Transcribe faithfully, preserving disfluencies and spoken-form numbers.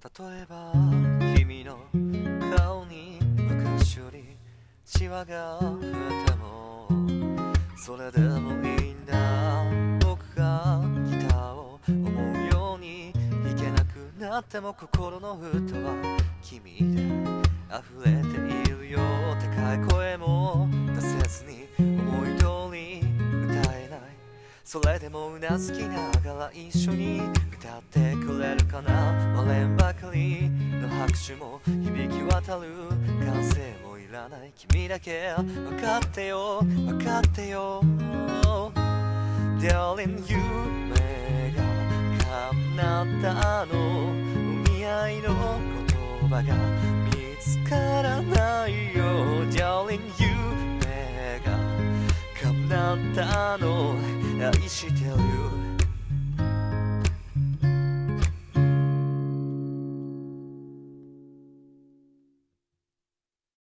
例えば君の顔に昔よりシワが増えてもそれでもいいんだ。僕がギターを思うように弾けなくなっても心のふたは君で溢れているよ。高い声も出せずに思い通り歌えない。それでもうなずきながら一緒に歌ってくれるかな。割れんばかりの拍手も響き渡る。歓声もいらない。君だけ分かってよ分かってよ Darling 夢が叶ったの。お見合いの言葉が見つからないよ。 Darling 夢が叶ったの。愛してる